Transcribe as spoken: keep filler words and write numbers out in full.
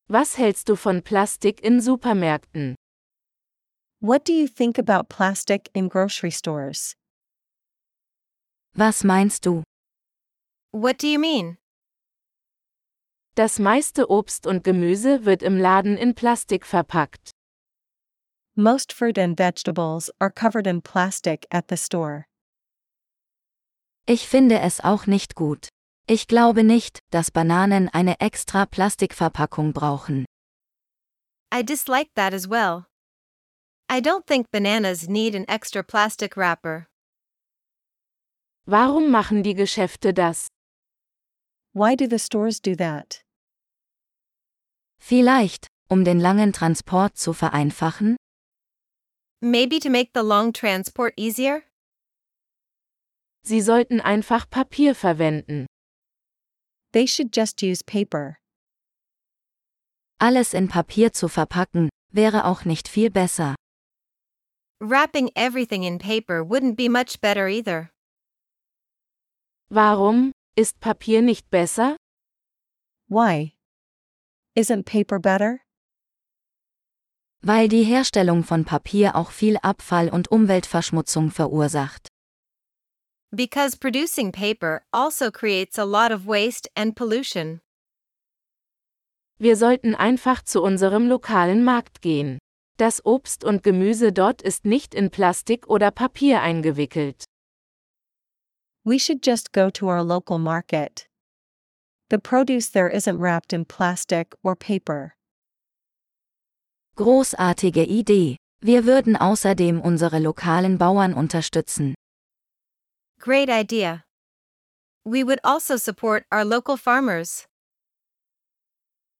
Was hältst du von Plastik in Supermärkten? What do you think about plastic in grocery stores? Was meinst du? What do you mean? Das meiste Obst und Gemüse wird im Laden in Plastik verpackt. Most fruit and vegetables are covered in plastic at the store. Ich finde es auch nicht gut. Ich glaube nicht, dass Bananen eine extra Plastikverpackung brauchen. I dislike that as well. I don't think bananas need an extra plastic wrapper. Warum machen die Geschäfte das? Why do the stores do that? Vielleicht, um den langen Transport zu vereinfachen? Maybe to make the long transport easier? Sie sollten einfach Papier verwenden. They should just use paper. Alles in Papier zu verpacken, wäre auch nicht viel besser. Wrapping everything in paper wouldn't be much better either. Warum? Ist Papier nicht besser? Why? Isn't paper better? Weil die Herstellung von Papier auch viel Abfall und Umweltverschmutzung verursacht. Because producing paper also creates a lot of waste and pollution. Wir sollten einfach zu unserem lokalen Markt gehen. Das Obst und Gemüse dort ist nicht in Plastik oder Papier eingewickelt. We should just go to our local market. The produce there isn't wrapped in plastic or paper. Großartige Idee. Wir würden außerdem unsere lokalen Bauern unterstützen. Great idea. We would also support our local farmers.